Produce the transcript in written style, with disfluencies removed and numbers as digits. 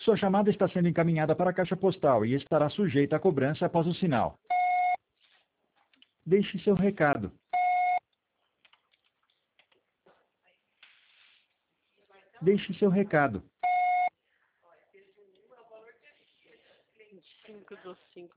Sua chamada está sendo encaminhada para a caixa postal e estará sujeita a cobrança após o sinal. Deixe seu recado. Deixe seu recado. 5 do 5